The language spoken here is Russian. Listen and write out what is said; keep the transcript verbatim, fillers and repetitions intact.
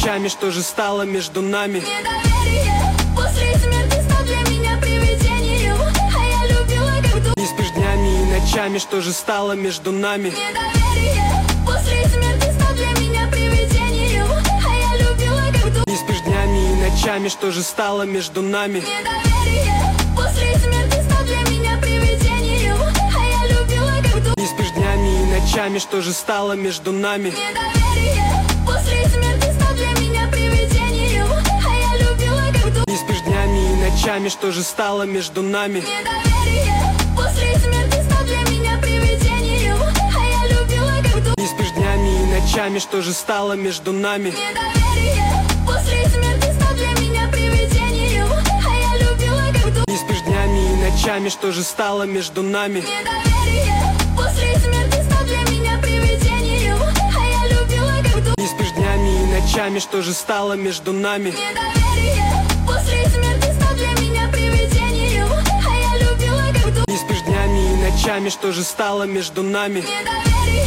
ночами, что же стало между нами? Недоверие после смерти стал для меня привидением, а я любила как дух. Не спишь днями и ночами, что же стало между нами? Недоверие после смерти стал для меня привидением, а я любила как дух. Не спишь днями и ночами, что же стало между нами? Недоверие после смерти стал для меня привидением, а я любила как дух. Не спишь днями и ночами, что же стало между нами? Недоверие после смерти стал для меня привидением, а я любила как дух. Не спишь днями и ночами, что же стало между нами? Недоверие после смерти стал для меня привидением, а я любила как дух. Не спишь днями и ночами, что же стало между нами? Недоверие после смерти стал для меня привидением, а я любила как дух. Не спишь днями и ночами, что же стало между нами? Недоверие после смерти стал для меня привидением, а я любила как дух. Не спишь днями и ночами, что же стало между нами? Недоверие после смерти стал для меня привидением, а я любила как дух. Не спишь днями и ночами, что же стало между нами? Недоверие